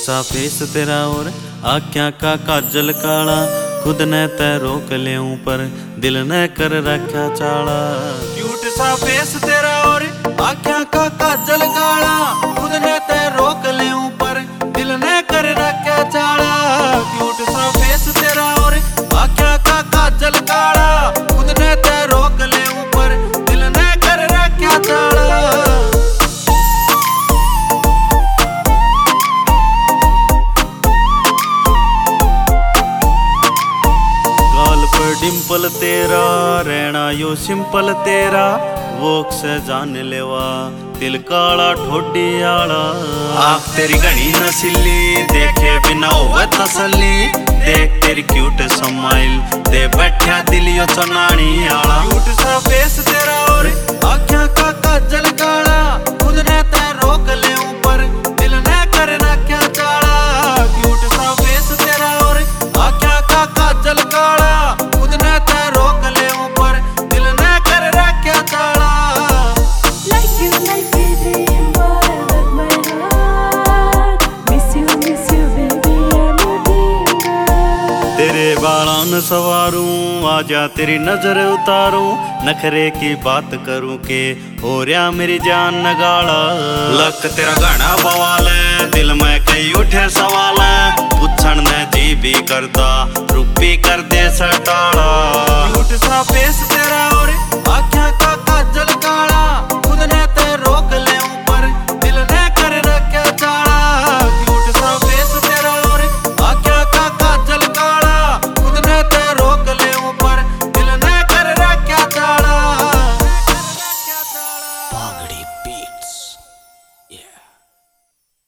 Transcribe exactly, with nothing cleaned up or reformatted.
सा फेस तेरा और आख्या का काजल काला, खुद ने तै रोक ले पर दिल ने कर रखा चाला। क्यूट सा फेस तेरा और आख्या का काजल काला, खुद ने तै रोक ले पर दिल ने कर रखा चाला। क्यूट सा फेस तेरा और आख्या का काजल काला, खुद ने तै रोक ले पर दिल ने कर रखा चाला। डिम्पल तेरा रहना यो सिंपल तेरा, वोक से जान लेवा दिल काला ठोडी आला। आँख तेरी घनी नसीली देखे बिना होवे तसल्ली, देख तेरी क्यूट स्माइल दे बैठा दिल यो चनानी आला। क्यूट सा फेस तेरा और आँखों का काजल काला, खुद ने तै रोक ले पर दिल ने कर रखा चाला। क्यूट सा फेस तेरा और आँखों का काजल काला, तेरे बालों सवारूं आजा तेरी नजर उतारूं, नखरे की बात करूं के हो रहा मेरी जान नगाड़ा। लक तेरा घना बवाल है दिल में कई उठे सवाल है, पूछन ने जी भी करता रुपी कर दे सटाड़ा। क्यूट सा फेस तेरा और आँखों का काजल काला,